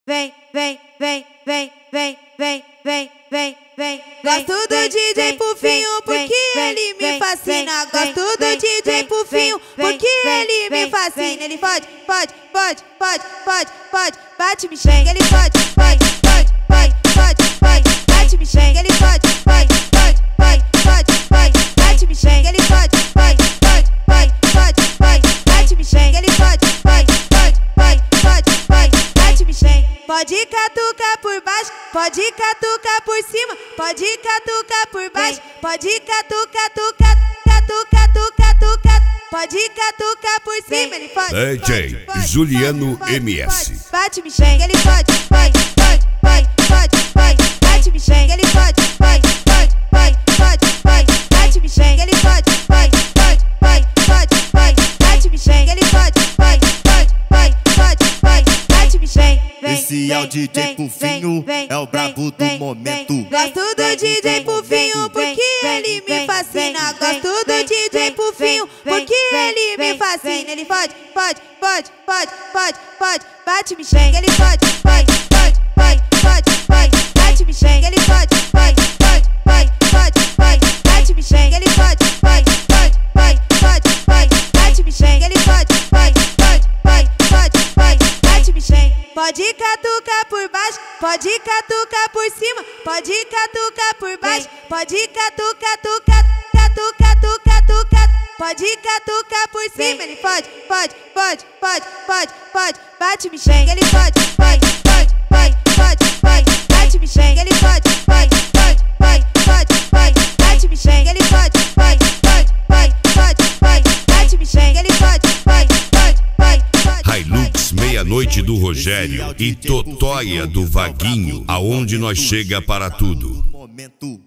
vem, vem, vem, vem, vem, vem, vem, vem, vem. Gosto do DJ Pufinho porque ele me fascina. Gosto do DJ Pufinho porque ele me fascina. Ele pode, pode, pode, pode, pode, pode, bate, me xenga. Ele pode, pode, pode, pode, pode, pode, bate, me xenga. Ele pode, pode, pode, pode, pode, pode, bate, me xenga. Ele pode, pode, pode, pode, pode, pode, bate, me xenga. Ele pode, pode, pode, pode, pode, pode, bate, me xenga. Pode catucar por baixo, pode catucar por cima, pode catucar por baixo, pode catucar, tucar, catucar, tucar, tucar, pode catucar por cima. Ele pode, DJ pode, Juliano pode, MS. pode, bate, me xenga. Ele pode, pode, pode, pode, pode, pode, bate, me xenga. Ele pode, pode, pode, pode, pode, pode, bate, me xenga. Ele pode, pode, pode, pode, pode, pode, bate, me xenga. Ele pode, pode, pode, pode, pode, pode, bate, me xenga. Esse é o DJ Pufinho, é o brabo do momento. Gosto do DJ Pufinho porque ele me fascina. Gosto do DJ Pufinho porque ele me fascina. Ele pode, pode, pode, pode, pode, pode, bate, me xenga. Ele pode, pode, pode, pode, pode, pode, bate, me xenga. Ele pode, pode, pode, pode, pode, pode, bate, me xenga. Ele pode, pode, pode, pode, pode, pode, bate, me xenga. Ele pode, pode, pode, pode, pode, pode, bate, me xenga. Pode catucar por baixo, pode catucar por cima, pode catucar por baixo, pode catucar, tucar, catucar, tucar, tucar, pode catucar por cima. Ele pode, pode, pode, pode, pode, pode, bate, me xenga. Ele pode, pode, pode, pode, pode, pode, bate, me xenga. Ele pode, pode, pode, pode, pode, pode, bate, me xenga. Ele pode, pode, pode, pode, pode, pode, bate, me xenga. Ele pode, pode, pode, pode, pode. Hilux Meia-Noite do Rogério e Totóia do Vaguinho, aonde nós chega para tudo. Momento.